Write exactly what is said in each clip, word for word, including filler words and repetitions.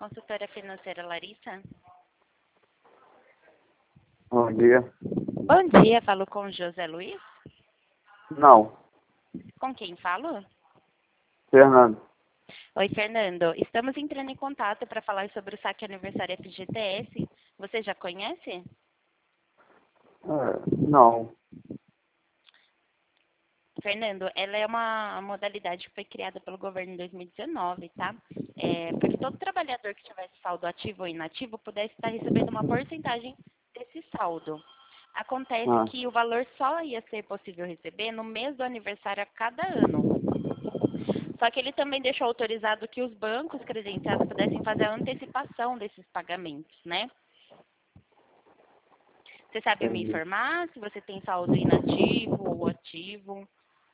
Consultora financeira Larissa. Bom dia. Bom dia, falo com o José Luiz. Não, Com quem falo? Fernando. Oi, Fernando. Estamos entrando em contato para falar sobre o saque aniversário F G T S. Você já conhece? É, não. Fernando, ela é uma modalidade que foi criada pelo governo em dois mil e dezenove, tá? É, para que todo trabalhador que tivesse saldo ativo ou inativo pudesse estar recebendo uma porcentagem desse saldo. Acontece Ah, que o valor só ia ser possível receber no mês do aniversário a cada ano. Só que ele também deixou autorizado que os bancos credenciados pudessem fazer a antecipação desses pagamentos, né? Você sabe me entendi. informar se você tem saldo inativo ou ativo?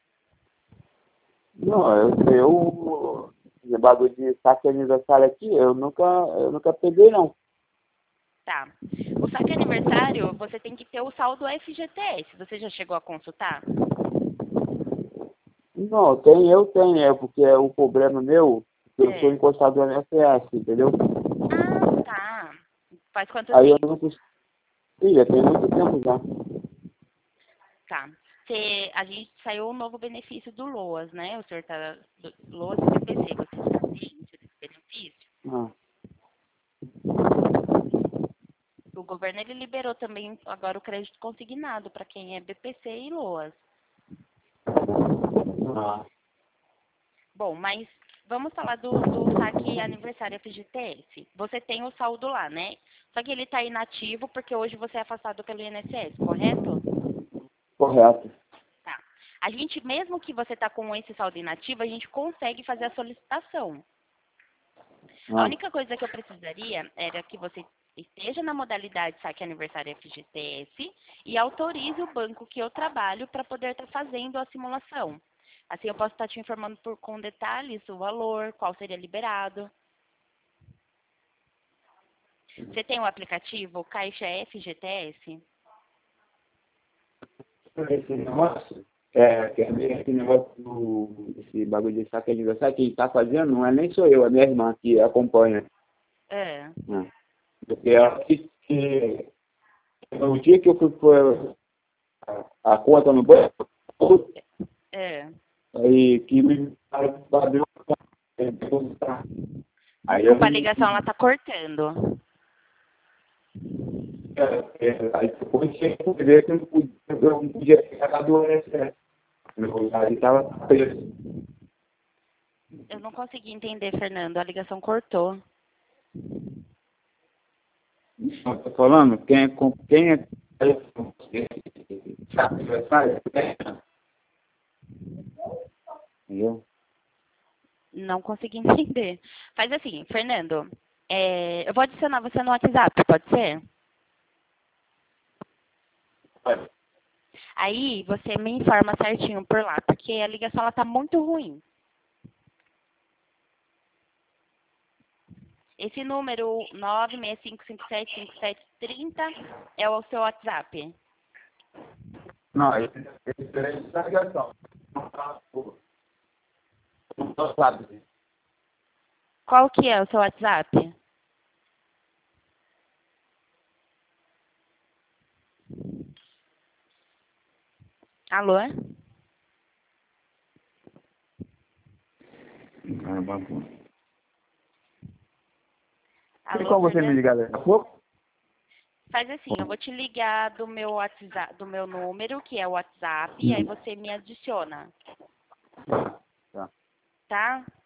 Não, eu, eu esse bagulho de saque aniversário aqui, eu nunca, eu nunca peguei, não. Tá. O saque aniversário, você tem que ter o saldo F G T S. Você já chegou a consultar? Não, tem, eu tenho, é porque é o problema meu, eu sou É. encostado no I N S S, entendeu? Ah, tá. Faz quanto Aí eu tempo? não consigo. Ih, já tem muito tempo já. Tá. Você, a gente saiu um novo benefício do LOAS, né? O senhor tá do LOAS e B P C. Você está ciente desse benefício? Ah, O governo ele liberou também agora o crédito consignado para quem é B P C e LOAS. ah, Bom, mas vamos falar do, do saque aniversário F G T S. Você tem o saldo lá, né? Só que ele está inativo porque hoje você é afastado pelo I N S S, correto? correto. Tá. A gente, mesmo que você está com esse saldo inativo, a gente consegue fazer a solicitação. A Ah, única coisa que eu precisaria era que você esteja na modalidade saque aniversário F G T S e autorize o banco que eu trabalho para poder estar fazendo a simulação. Assim eu posso estar te informando por, com detalhes o valor, qual seria liberado. Você tem o aplicativo Caixa F G T S? esse negócio, é, que é esse negócio do, esse bagulho de saque aniversário, quem tá fazendo não é nem sou eu, é minha irmã que acompanha. É, Né? Porque ela disse que no dia que eu fui pôr a, a conta no banco, é. aí que me abriu aí eu Desculpa, a ligação ela tá cortando. é, aí depois tinha que ver que eu não podia, eu não podia pegar do I N S S. Meu lugar estava preso. Eu não consegui entender, Fernando. A ligação cortou. Eu tô falando, quem é, com- quem é sabe, aniversário, entendeu? Não consegui entender. Faz assim, Fernando. é, eu vou adicionar você no WhatsApp, pode ser? Aí você me informa certinho por lá, porque a ligação ela tá muito ruim. Esse número nove seis cinco cinco sete cinco sete três zero é o seu WhatsApp. Não, esse esse diferente da ligação. Não tá, pô, não tô sabe. Qual que é o seu WhatsApp? Alô? Ah, babu. Tem Alô, como você me Fernando? ligar daqui a pouco? Faz assim, eu vou te ligar do meu WhatsApp, do meu número, que é o WhatsApp, e aí você me adiciona, Tá. tá?